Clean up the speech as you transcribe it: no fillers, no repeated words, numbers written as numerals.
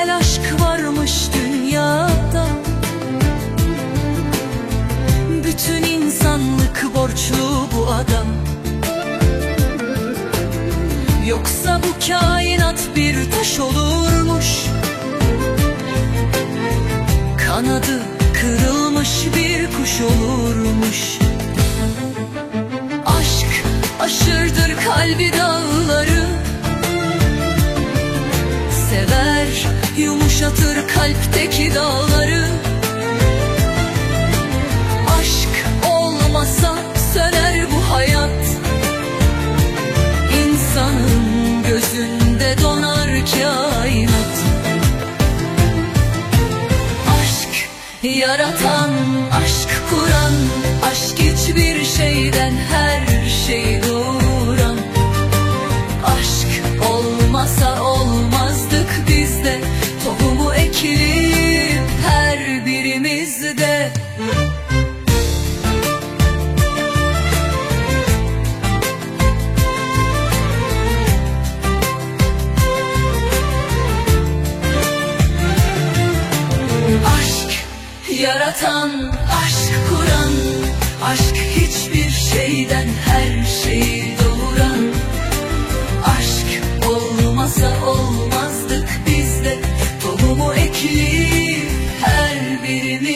güzel aşk varmış dünyada. Bütün insanlık borçlu bu adam. Yoksa bu kainat bir taş olurmuş, kanadı kırılmış bir kuş olurmuş. Aşk aşırdır kalbi dağları, sever yumuşatır kalpteki dağları. Aşk olmasa söner bu hayat, İnsanın gözünde donar kainat. Aşk yaratan, aşk kuran, aşk hiçbir şeyden her şeyi doğuran. Aşk olmasa olmazdık biz de, tohumu ekilip her birimizde. Yaratan, aşk kuran, aşk hiçbir şeyden her şeyi doğuran. Aşk olmasa olmazdık biz de, tohumu ekilip her birimiz.